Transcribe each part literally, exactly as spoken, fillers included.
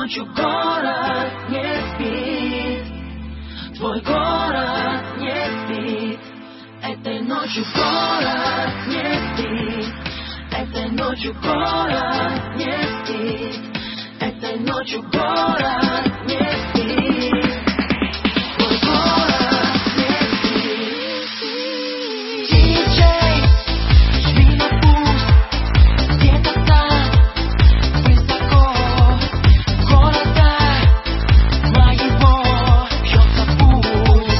ночью город не спит, твой город не спит. Этой ночью город не спит, этой ночью город не спит, этой ночью город не спит, твой город не спит. Диджей, жми на пульс, где-то там, высоко, города моего бьется пульс.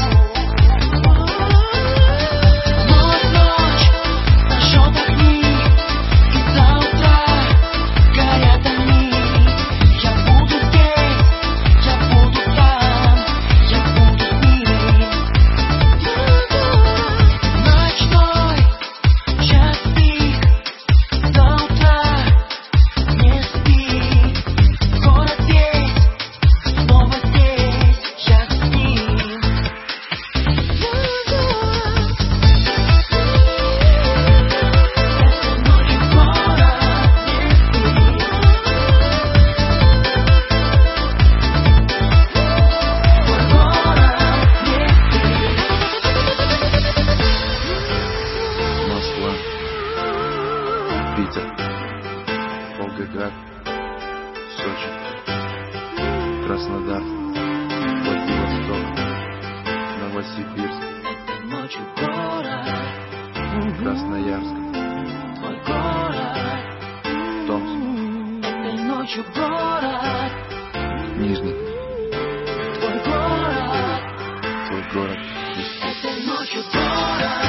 Ночь, ночь, зажжет огни, и до утра горят они. Я буду здесь, я буду там, я буду с ним. Ночной час пик, до утра не спи. Город здесь, снова здесь, я с ним. Этой ночью город не спит, твой город не спит. Москва, Питер, Волгоград, Сочи, Краснодар, Владивосток, Новосибирск, Этой ночью город, Красноярск, твой город. Томск, Этой ночью город, Нижний, твой город. твой город. Этой ночью город.